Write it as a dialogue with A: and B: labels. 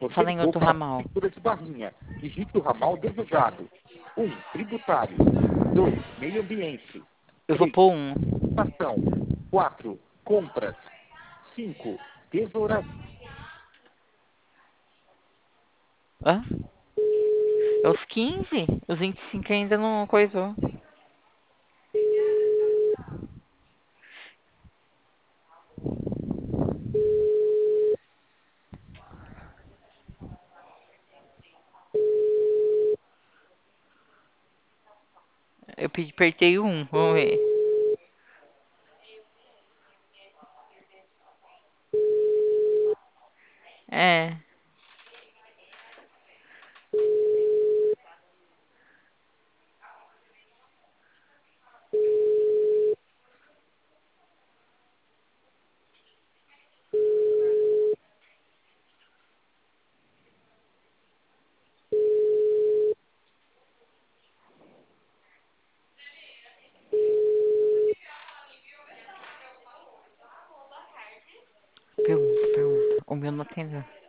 A: Você
B: Fala em
A: ligou
B: outro
A: para a
B: ramal.
A: prefeitura de Barrinha. Digite o ramal desejado. 1. Tributário. 2. Meio ambiente.
B: Eu vou
A: 3.
B: pôr um.
A: Educação. 4. Compras. 5. Tesouraria.
B: Hã? É os 15? Os 25 ainda não coisou. Eu apertei um, vamos ver. É. Pergunta. O meu não atendeu.